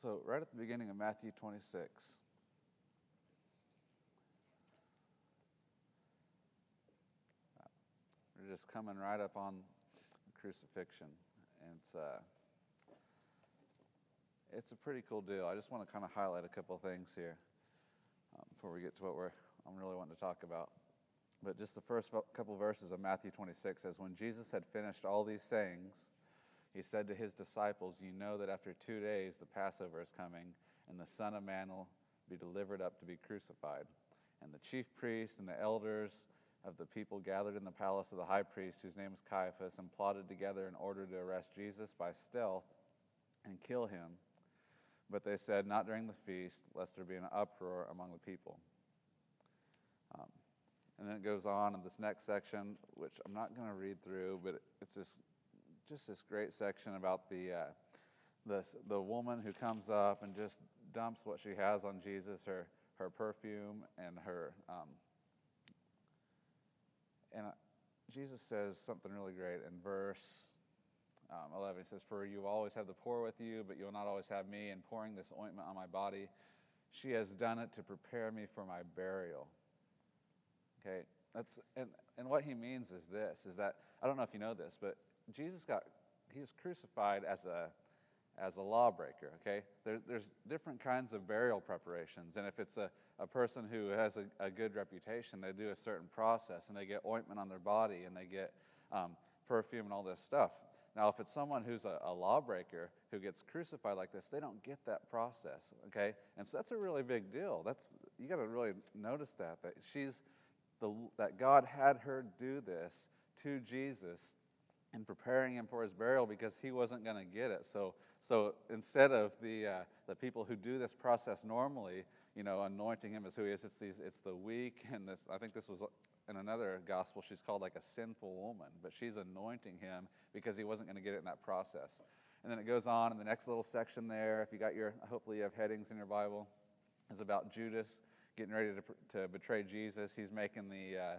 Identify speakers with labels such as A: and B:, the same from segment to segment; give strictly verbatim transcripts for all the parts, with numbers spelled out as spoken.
A: So right at the beginning of Matthew twenty-six, we're just coming right up on the crucifixion, and it's uh, it's a pretty cool deal. I just want to kind of highlight a couple things here um, before we get to what we're I'm really wanting to talk about. But just the first couple verses of Matthew twenty-six says, "When Jesus had finished all these sayings, he said to his disciples, 'You know that after two days the Passover is coming, and the Son of Man will be delivered up to be crucified. And the chief priests and the elders of the people gathered in the palace of the high priest, whose name was Caiaphas, and plotted together in order to arrest Jesus by stealth and kill him. But they said, not during the feast, lest there be an uproar among the people.'" Um, and then it goes on in this next section, which I'm not going to read through, but it's this just this great section about the uh, the the woman who comes up and just dumps what she has on Jesus, her her perfume and her um, and Jesus says something really great in verse um, eleven. He says, "For you always have the poor with you, but you will not always have me. And pouring this ointment on my body, she has done it to prepare me for my burial." Okay, that's and and what he means is this: is that I don't know if you know this, but Jesus got he was crucified as a as a lawbreaker. Okay, there, there's different kinds of burial preparations, and if it's a, a person who has a, a good reputation, they do a certain process, and they get ointment on their body, and they get um, perfume and all this stuff. Now, if it's someone who's a, a lawbreaker who gets crucified like this, they don't get that process. Okay, and so that's a really big deal. That's you got to really notice that that she's the that God had her do this to Jesus and preparing him for his burial because he wasn't going to get it. So, so instead of the uh, the people who do this process normally, you know, anointing him as who he is, it's these, it's the weak, and this. I think this was in another gospel. She's called like a sinful woman, but she's anointing him because he wasn't going to get it in that process. And then it goes on in the next little section there. If you got your, hopefully you have headings in your Bible, is about Judas getting ready to to betray Jesus. He's making the uh,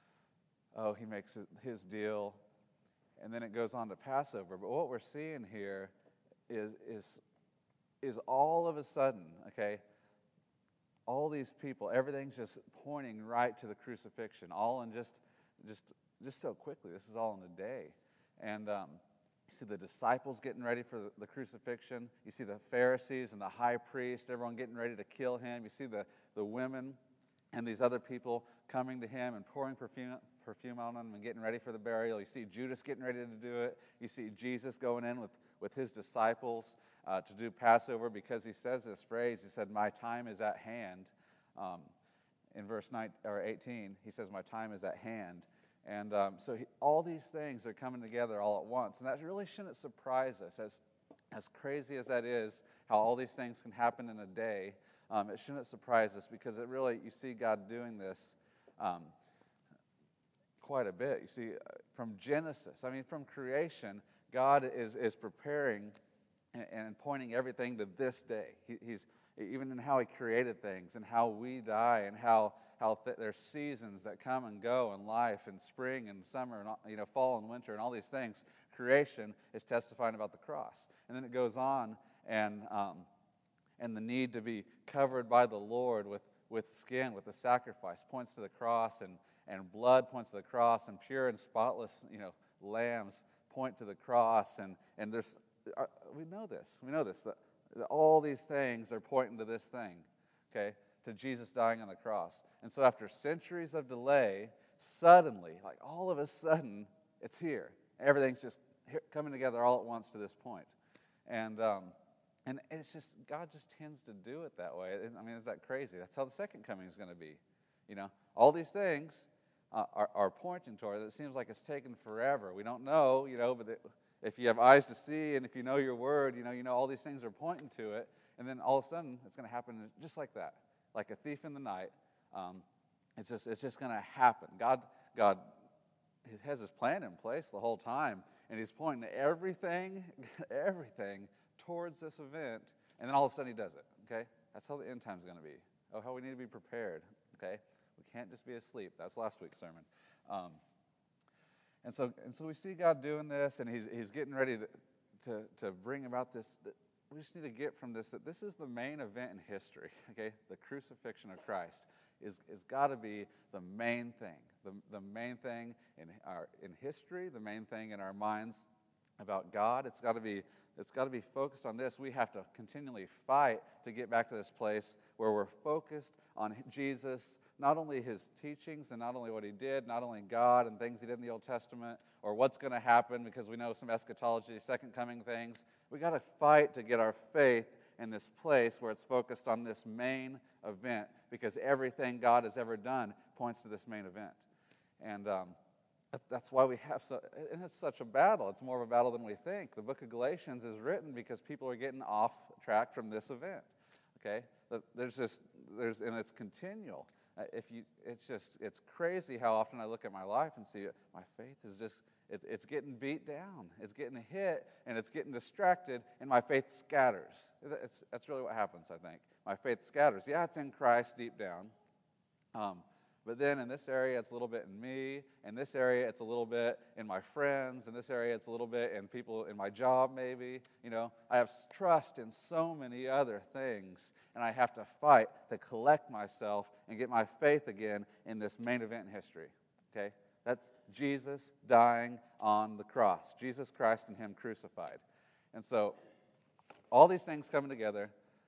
A: oh, he makes his deal. And then it goes on to Passover. But what we're seeing here is is is all of a sudden, okay, all these people, everything's just pointing right to the crucifixion, all in just just just so quickly. This is all in a day. And um, you see the disciples getting ready for the, the crucifixion. You see the Pharisees and the high priest, everyone getting ready to kill him. You see the, the women and these other people coming to him and pouring perfume perfume on him and getting ready for the burial. You see Judas getting ready to do it. You see Jesus going in with, with his disciples uh, to do Passover because he says this phrase. He said, "My time is at hand." Um, in verse nine, or eighteen, he says, "My time is at hand." And um, so he, all these things are coming together all at once. And that really shouldn't surprise us. As, as crazy as that is, how all these things can happen in a day, um, it shouldn't surprise us because it really, you see God doing this um, quite a bit. You see, from Genesis, I mean, from creation, God is, is preparing and, and pointing everything to this day. He, he's even in how he created things and how we die and how how th- there's seasons that come and go in life, and spring and summer and you know fall and winter and all these things. Creation is testifying about the cross, and then it goes on and um, and the need to be covered by the Lord with with skin, with the sacrifice, points to the cross, and and blood points to the cross, and pure and spotless you know lambs point to the cross, and and there's uh, we know this, we know this that, that all these things are pointing to this thing, okay, to Jesus dying on the cross. And so after centuries of delay, suddenly, like all of a sudden, it's here. Everything's just coming together all at once to this point. And um, and it's just, God just tends to do it that way. I mean, is that crazy? That's how the second coming is going to be. You know, all these things uh, are, are pointing toward it. It seems like it's taken forever. We don't know, you know, but it, if you have eyes to see and if you know your word, you know, you know all these things are pointing to it. And then all of a sudden, it's going to happen just like that. Like a thief in the night, um, it's just it's just going to happen. God God has his plan in place the whole time, and he's pointing everything, everything towards this event, and then all of a sudden he does it. Okay, that's how the end time is going to be. Oh, how we need to be prepared. Okay, we can't just be asleep. That's last week's sermon. Um, and so and so we see God doing this, and he's he's getting ready to to, to bring about this we just need to get from this that this is the main event in history, okay? The crucifixion of Christ is is got to be the main thing, the, the main thing in our in history, the main thing in our minds about God. It's got to be it's got to be focused on this. We have to continually fight to get back to this place where we're focused on Jesus, not only his teachings and not only what he did, not only God and things he did in the Old Testament, or what's going to happen because we know some eschatology, second coming things. We got to fight to get our faith in this place where it's focused on this main event, because everything God has ever done points to this main event. And um, that's why we have so, and it's such a battle. It's more of a battle than we think. The book of Galatians is written because people are getting off track from this event. Okay, there's just there's and it's continual. Uh, if you, it's just it's crazy how often I look at my life and see it, my faith is just it, it's getting beat down, it's getting hit, and it's getting distracted, and my faith scatters. It's, that's really what happens, I think. My faith scatters. Yeah, it's in Christ deep down. Um, But then in this area, it's a little bit in me. In this area, it's a little bit in my friends. In this area, it's a little bit in people in my job, maybe. You know, I have trust in so many other things, and I have to fight to collect myself and get my faith again in this main event in history. Okay? That's Jesus dying on the cross. Jesus Christ and him crucified. And so all these things coming together,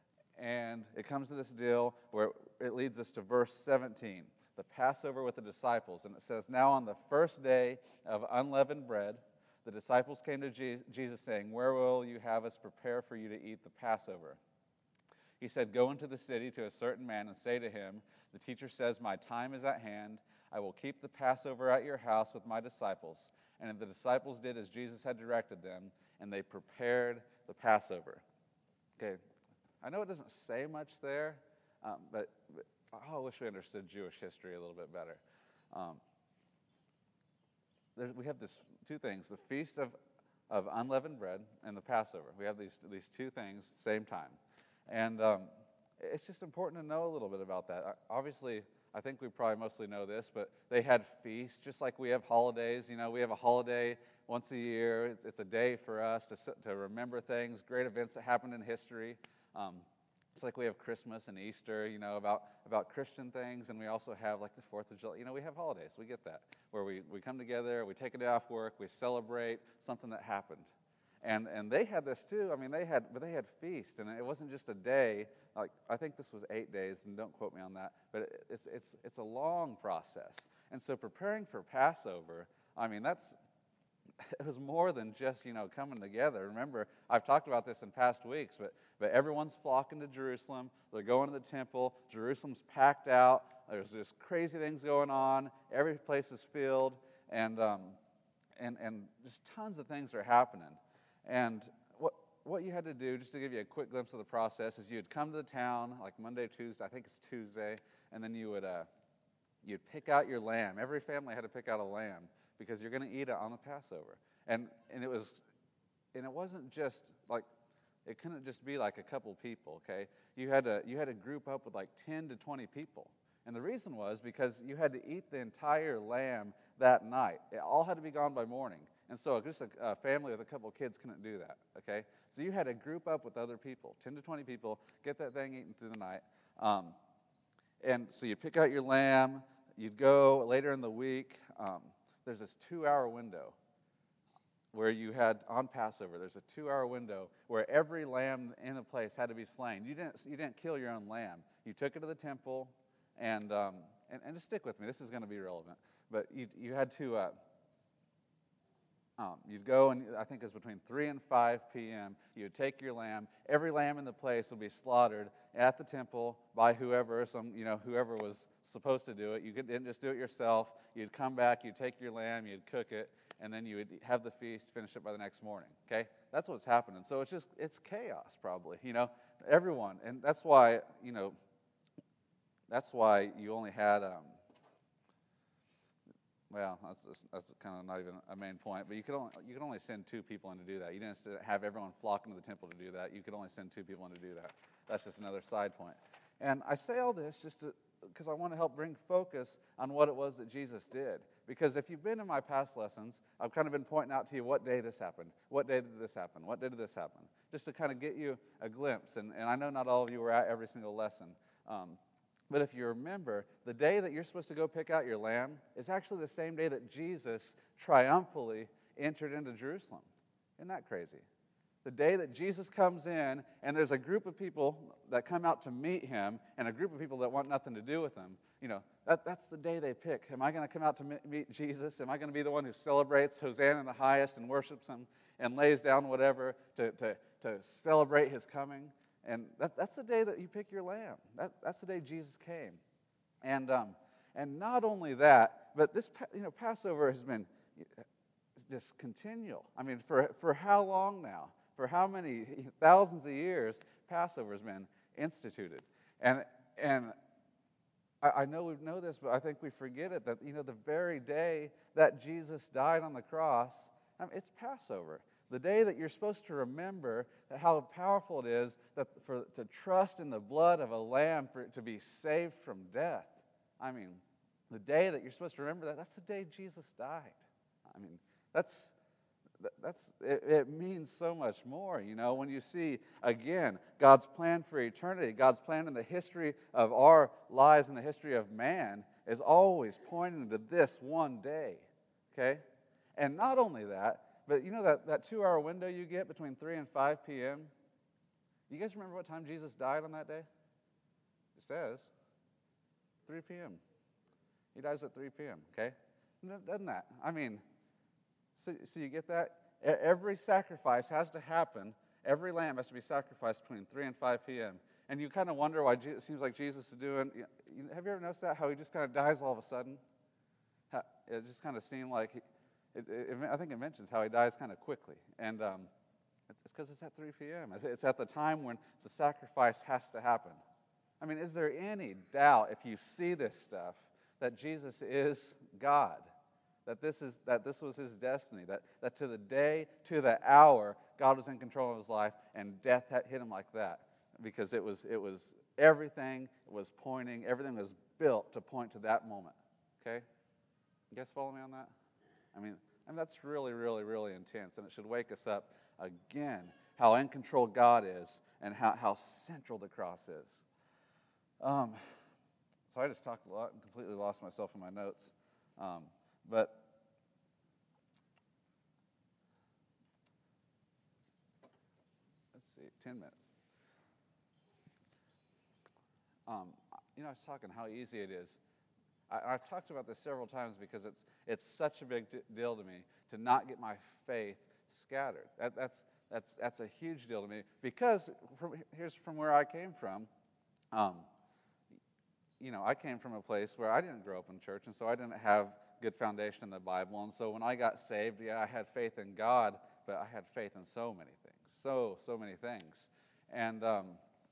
A: and it comes to this deal where it leads us to verse seventeen. The Passover with the disciples. And it says, now on the first day of unleavened bread, the disciples came to Jesus saying, where will you have us prepare for you to eat the Passover? He said, go into the city to a certain man and say to him, the teacher says, my time is at hand. I will keep the Passover at your house with my disciples. And the disciples did as Jesus had directed them, and they prepared the Passover. Okay, I know it doesn't say much there, um, but, but oh, I wish we understood Jewish history a little bit better. Um, we have this two things: the feast of, of unleavened bread and the Passover. We have these these two things at the same time, and um, it's just important to know a little bit about that. Obviously, I think we probably mostly know this, but they had feasts just like we have holidays. You know, we have a holiday once a year. It's, it's a day for us to to remember things, great events that happened in history. Um, It's like we have Christmas and Easter, you know, about, about Christian things, and we also have like the fourth of July. You know, we have holidays. We get that, where we, we come together, we take a day off work, we celebrate something that happened. And and they had this too. I mean, they had, but they had feast, and it wasn't just a day. Like, I think this was eight days, and don't quote me on that, but it, it's it's it's a long process. And so preparing for Passover, I mean, that's it was more than just, you know, coming together. Remember, I've talked about this in past weeks, but but everyone's flocking to Jerusalem. They're going to the temple. Jerusalem's packed out. There's just crazy things going on. Every place is filled, and um, and and just tons of things are happening. And what what you had to do, just to give you a quick glimpse of the process, is you'd come to the town like Monday, Tuesday. I think it's Tuesday, and then you would uh, you'd pick out your lamb. Every family had to pick out a lamb, because you're going to eat it on the Passover. And and it was, and it wasn't just like, it couldn't just be like a couple people, okay? You had to you had to group up with like ten to twenty people. And the reason was because you had to eat the entire lamb that night. It all had to be gone by morning. And so just a, a family with a couple of kids couldn't do that, okay? So you had to group up with other people, ten to twenty people, get that thing eaten through the night. Um, and so you pick out your lamb, you'd go later in the week. Um, There's this two-hour window where you had, on Passover, there's a two-hour window where every lamb in the place had to be slain. You didn't you didn't kill your own lamb. You took it to the temple, and um, and, and just stick with me. This is going to be relevant. But you you had to, uh, um, you'd go, and I think it was between three and five p.m., you would take your lamb. Every lamb in the place would be slaughtered at the temple by whoever, some you know, whoever was supposed to do it. You didn't just do it yourself. You'd come back, you'd take your lamb, you'd cook it, and then you would have the feast, finish it by the next morning, okay? That's what's happening. So it's just, it's chaos probably, you know, everyone. And that's why, you know, that's why you only had, um, well, that's, that's, that's kind of not even a main point, but you could only you could only send two people in to do that. You didn't have everyone flock into the temple to do that. You could only send two people in to do that. That's just another side point. And I say all this just to, because I want to help bring focus on what it was that Jesus did. Because if you've been in my past lessons, I've kind of been pointing out to you what day this happened. What day did this happen? What day did this happen? just to kind of get you a glimpse. And, and I know not all of you were at every single lesson. Um, but if you remember, the day that you're supposed to go pick out your lamb is actually the same day that Jesus triumphantly entered into Jerusalem. Isn't that crazy? The day that Jesus comes in, and there's a group of people that come out to meet him, and a group of people that want nothing to do with him. You know, that, that's the day they pick. Am I going to come out to meet Jesus? Am I going to be the one who celebrates Hosanna in the highest and worships him and lays down whatever to, to, to celebrate his coming? And that, that's the day that you pick your lamb. That, that's the day Jesus came. And um, and not only that, but this you know Passover has been just continual. I mean, for for how long now? For how many thousands of years Passover has been instituted? And and I, I know we know this, but I think we forget it, that you know the very day that Jesus died on the cross, I mean, it's Passover. The day that you're supposed to remember how powerful it is that for to trust in the blood of a lamb for to be saved from death. I mean, the day that you're supposed to remember that, that's the day Jesus died. I mean, that's that's it, it means so much more, you know, when you see, again, God's plan for eternity, God's plan in the history of our lives and the history of man is always pointing to this one day, okay? And not only that, but you know that, that two-hour window you get between three and five p.m.? You guys remember what time Jesus died on that day? It says three p.m. He dies at three p.m., okay? Doesn't that? I mean, so, so you get that? Every sacrifice has to happen. Every lamb has to be sacrificed between three and five p.m. And you kind of wonder why Jesus, it seems like Jesus is doing, you know, have you ever noticed that? How he just kind of dies all of a sudden? How, it just kind of seemed like, he, it, it, I think it mentions how he dies kind of quickly. And um, it's because it's at three p.m. It's at the time when the sacrifice has to happen. I mean, is there any doubt, if you see this stuff, that Jesus is God? That this is that this was his destiny, that, that to the day, to the hour, God was in control of his life, and death hit him like that. Because it was it was everything was pointing, everything was built to point to that moment. Okay? You guys follow me on that? I mean, and that's really, really, really intense, and it should wake us up again, how in control God is, and how, how central the cross is. Um, so I just talked a lot and completely lost myself in my notes. Um, But let's see, ten minutes. Um, you know, I was talking how easy it is. I, I've talked about this several times because it's it's such a big d- deal to me to not get my faith scattered. That, that's that's that's a huge deal to me because from, here's from where I came from. Um, you know, I came from a place where I didn't grow up in church, and so I didn't have good foundation in the Bible. And so when I got saved, yeah, I had faith in God, but I had faith in so many things, so, so many things. And um,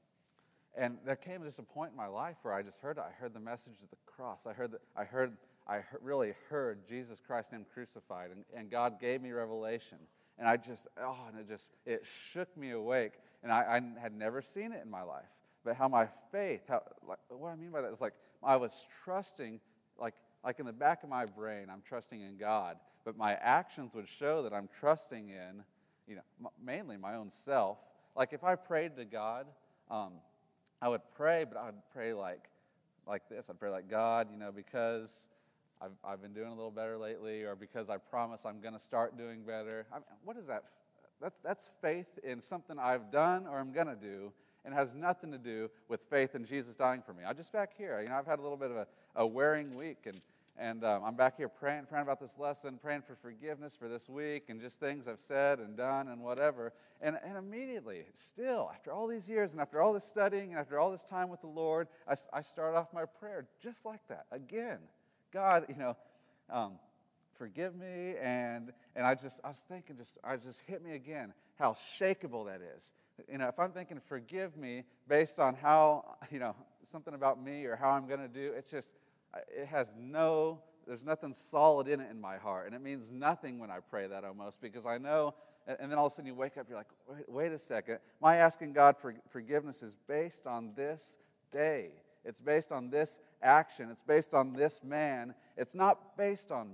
A: and there came just a point in my life where I just heard it. I heard the message of the cross. I heard, the, I heard, I heard, really heard Jesus Christ Him crucified, and, and God gave me revelation. And I just, oh, and it just, it shook me awake. And I, I had never seen it in my life. But how my faith, how, like, what I mean by that is like I was trusting, like, like in the back of my brain, I'm trusting in God. But my actions would show that I'm trusting in, you know, m- mainly my own self. Like if I prayed to God, um, I would pray, but I would pray like, like this. I'd pray like, God, you know, because I've I've been doing a little better lately, or because I promise I'm going to start doing better. I mean, what is that? That's that's faith in something I've done or I'm going to do, and has nothing to do with faith in Jesus dying for me. I'm just back here. You know, I've had a little bit of a, a wearing week, and and um, I'm back here praying, praying about this lesson, praying for forgiveness for this week, and just things I've said and done and whatever. And and immediately, still, after all these years and after all this studying and after all this time with the Lord, I, I start off my prayer just like that. Again, God, you know, um, forgive me, and and I just I was thinking, just I just hit me again how shakeable that is. You know, if I'm thinking forgive me based on how, you know, something about me or how I'm going to do, it's just, it has no, there's nothing solid in it in my heart. And it means nothing when I pray that almost, because I know, and then all of a sudden you wake up, you're like, wait, wait a second. My asking God for forgiveness is based on this day. It's based on this action. It's based on this man. It's not based on me.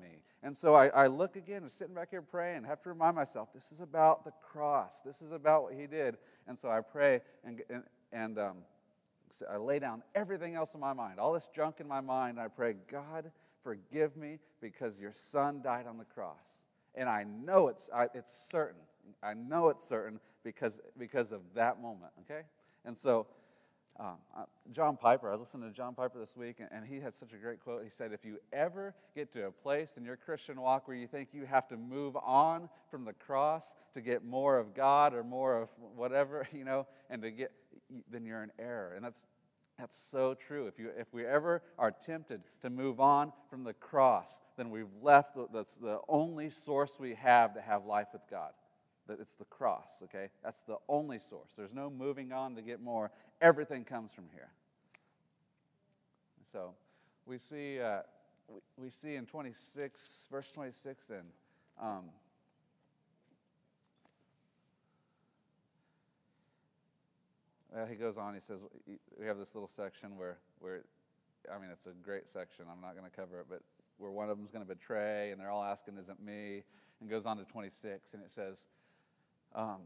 A: And so I, I look again, I'm sitting back here praying, I have to remind myself, this is about the cross. This is about what he did. And so I pray, and, and, and um, I lay down everything else in my mind, all this junk in my mind, and I pray, God, forgive me because your son died on the cross. And I know it's I, it's certain. I know it's certain because, because of that moment, okay? And so um, uh, John Piper, I was listening to John Piper this week, and, and he had such a great quote. He said, if you ever get to a place in your Christian walk where you think you have to move on from the cross to get more of God or more of whatever, you know, and to get, then you're in error. And that's That's so true. If you, if we ever are tempted to move on from the cross, then we've left the, that's the only source we have to have life with God. It's the cross, okay? That's the only source. There's no moving on to get more. Everything comes from here. So we see uh, we, we see in twenty-six, verse twenty-six then, um, well, he goes on, he says, we have this little section where, where, I mean, it's a great section. I'm not going to cover it, but where one of them's going to betray, and they're all asking, isn't me? And goes on to twenty-six, and it says, um,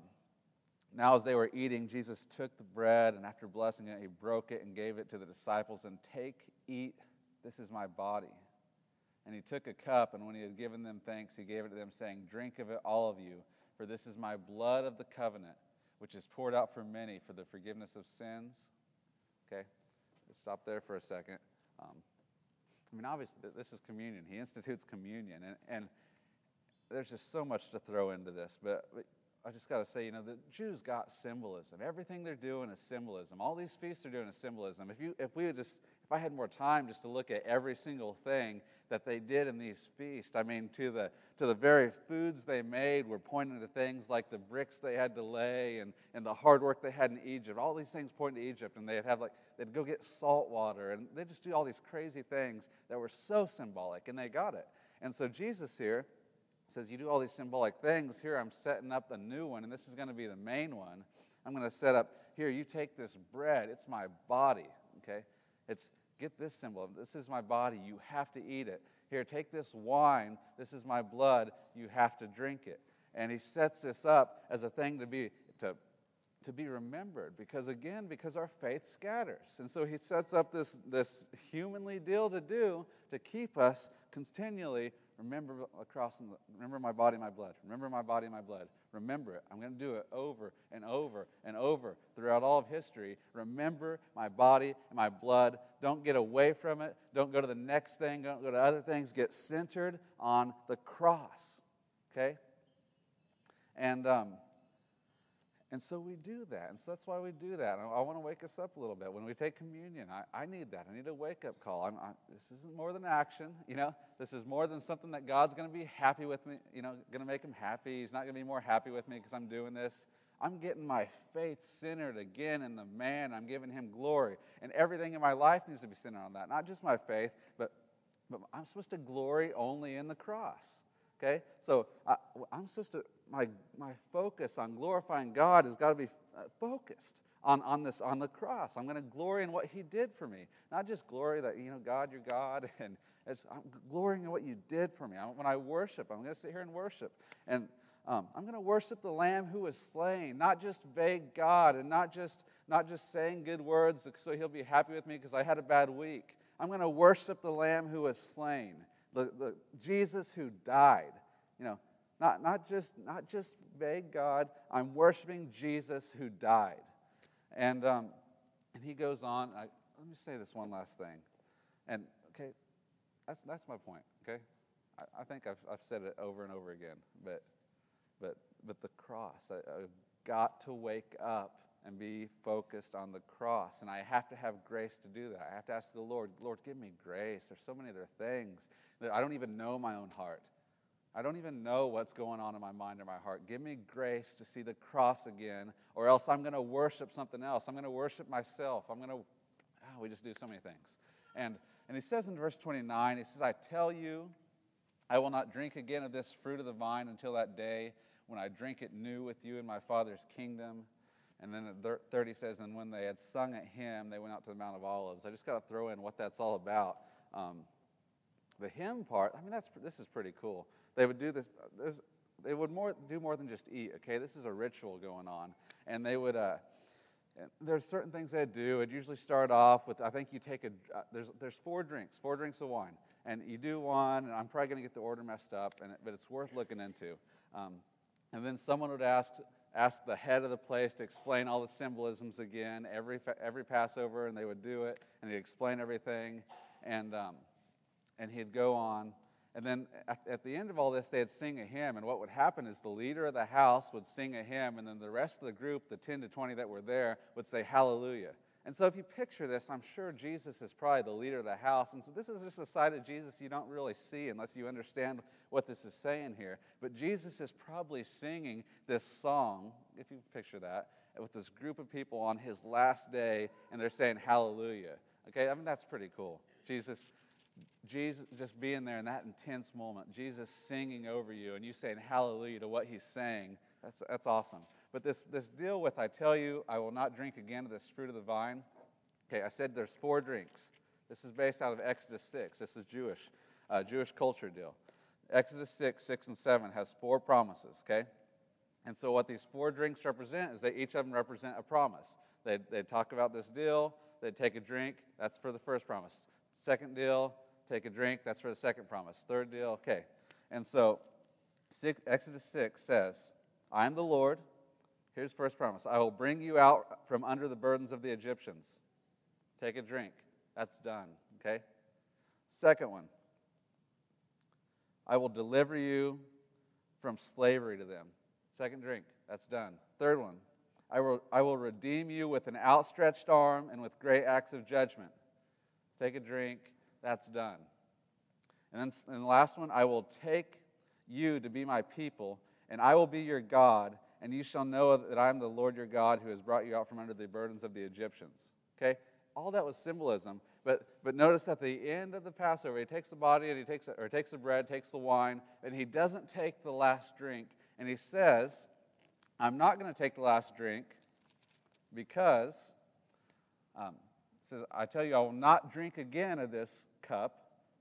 A: now as they were eating, Jesus took the bread, and after blessing it, he broke it and gave it to the disciples, and take, eat, this is my body. And he took a cup, and when he had given them thanks, he gave it to them, saying, drink of it, all of you, for this is my blood of the covenant, which is poured out for many for the forgiveness of sins. Okay, let's stop there for a second. Um, I mean, obviously, this is communion. He institutes communion, and, and there's just so much to throw into this, but, but I just got to say, you know, the Jews got symbolism. Everything they're doing is symbolism. All these feasts are doing is symbolism. If you, if we would just, if I had more time just to look at every single thing that they did in these feasts, I mean, to the to the very foods they made were pointing to things like the bricks they had to lay and, and the hard work they had in Egypt. All these things point to Egypt, and they'd have like they'd go get salt water, and they just do all these crazy things that were so symbolic, and they got it. And so Jesus here says, you do all these symbolic things. Here I'm setting up a new one, and this is going to be the main one. I'm going to set up, here, you take this bread. It's my body, okay? It's, get this symbol. This is my body. You have to eat it. Here, take this wine. This is my blood. You have to drink it. And he sets this up as a thing to be, to, to be remembered, because, again, because our faith scatters. And so he sets up this, this humanly deal to do to keep us continually Remember across, the, remember my body, my blood. Remember my body, my blood. Remember it. I'm going to do it over and over and over throughout all of history. Remember my body and my blood. Don't get away from it. Don't go to the next thing. Don't go to other things. Get centered on the cross. Okay? And um, and so we do that. And so that's why we do that. I, I want to wake us up a little bit. When we take communion, I, I need that. I need a wake-up call. I'm, I, this isn't more than action, you know. This is more than something that God's going to be happy with me, you know, going to make him happy. He's not going to be more happy with me because I'm doing this. I'm getting my faith centered again in the man. I'm giving him glory. And everything in my life needs to be centered on that. Not just my faith, but, but I'm supposed to glory only in the cross. Okay, so I, I'm supposed to, my my focus on glorifying God has got to be focused on, on this, on the cross. I'm going to glory in what he did for me. Not just glory that, you know, God, you're God, and it's, I'm glorying in what you did for me. I, when I worship, I'm going to sit here and worship. And um, I'm going to worship the Lamb who was slain, not just vague God, and not just, not just saying good words so he'll be happy with me because I had a bad week. I'm going to worship the Lamb who was slain. The, the Jesus who died, you know, not, not just not just vague God. I'm worshiping Jesus who died, and um, and he goes on. I, let me say this one last thing, and okay, that's that's my point. Okay, I, I think I've I've said it over and over again, but but but the cross. I, I've got to wake up and be focused on the cross, and I have to have grace to do that. I have to ask the Lord, Lord, give me grace. There's so many other things. I don't even know my own heart. I don't even know what's going on in my mind or my heart. Give me grace to see the cross again, or else I'm going to worship something else. I'm going to worship myself. I'm going to, oh, we just do so many things. And and he says in verse twenty-nine, he says, I tell you, I will not drink again of this fruit of the vine until that day when I drink it new with you in my Father's kingdom. And then at thirty says, and when they had sung a hymn, they went out to the Mount of Olives. I just got to throw in what that's all about. Um, the hymn part, I mean, that's this is pretty cool. They would do this. There's, they would more do more than just eat. Okay, this is a ritual going on, and they would. Uh, there's certain things they'd do. It'd usually start off with, I think you take a. Uh, there's there's four drinks, four drinks of wine, and you do one, and I'm probably going to get the order messed up, and it, but it's worth looking into. Um, and then someone would ask ask the head of the place to explain all the symbolisms again every every Passover, and they would do it, and he'd explain everything, and. Um, And he'd go on. And then at, at the end of all this, they'd sing a hymn. And what would happen is the leader of the house would sing a hymn, and then the rest of the group, the ten to twenty that were there, would say hallelujah. And so if you picture this, I'm sure Jesus is probably the leader of the house. And so this is just a side of Jesus you don't really see unless you understand what this is saying here. But Jesus is probably singing this song, if you picture that, with this group of people on his last day, and they're saying hallelujah. Okay, I mean, that's pretty cool. Jesus... Jesus just being there in that intense moment, Jesus singing over you and you saying hallelujah to what he's saying, that's that's awesome. But this, this deal with, I tell you, I will not drink again of this fruit of the vine. Okay, I said there's four drinks. This is based out of Exodus six. This is Jewish, uh, Jewish culture deal. Exodus six, six, and seven has four promises, okay? And so what these four drinks represent is that each of them represent a promise. They'd, they'd talk about this deal, they'd take a drink, that's for the first promise. Second deal, take a drink, that's for the second promise. Third deal, okay. And so six, Exodus six says, I am the Lord. Here's the first promise. I will bring you out from under the burdens of the Egyptians. Take a drink. That's done, okay? Second one. I will deliver you from slavery to them. Second drink. That's done. Third one. I will, I will redeem you with an outstretched arm and with great acts of judgment. Take a drink. That's done. And then and the last one, I will take you to be my people, and I will be your God, and you shall know that I am the Lord your God who has brought you out from under the burdens of the Egyptians. Okay? All that was symbolism, but but notice at the end of the Passover, he takes the body and he takes or takes the bread, takes the wine, and he doesn't take the last drink, and he says, I'm not going to take the last drink because um, says, I tell you, I will not drink again of this cup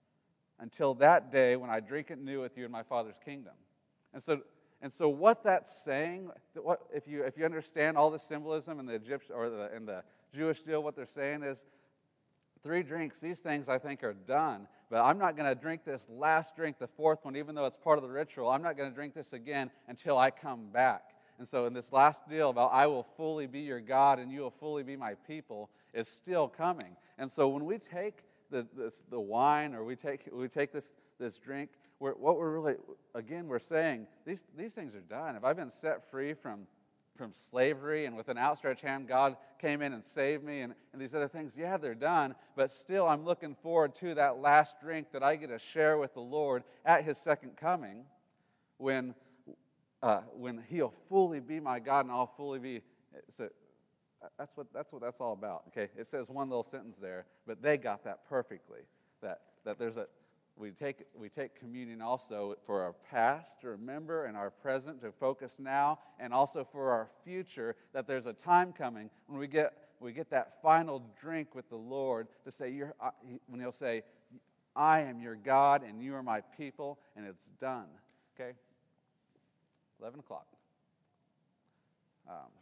A: until that day when I drink it new with you in my Father's kingdom. And so, and so, what that's saying, what if you if you understand all the symbolism in the Egyptian or the in the Jewish deal, what they're saying is, three drinks. These things I think are done, but I'm not going to drink this last drink, the fourth one, even though it's part of the ritual. I'm not going to drink this again until I come back. And so, in this last deal about I will fully be your God and you will fully be my people, is still coming. And so when we take the this, the wine or we take we take this this drink, we're, what we're really, again, we're saying, these these things are done. If I've been set free from, from slavery and with an outstretched hand, God came in and saved me and, and these other things, yeah, they're done. But still, I'm looking forward to that last drink that I get to share with the Lord at his second coming when, uh, when he'll fully be my God and I'll fully be... So, That's what that's what that's all about. Okay, it says one little sentence there, but they got that perfectly. That that there's a we take we take communion also for our past to remember and our present to focus now, and also for our future. That there's a time coming when we get we get that final drink with the Lord to say you're when he'll say, I am your God and you are my people, and it's done. Okay, eleven o'clock. Um,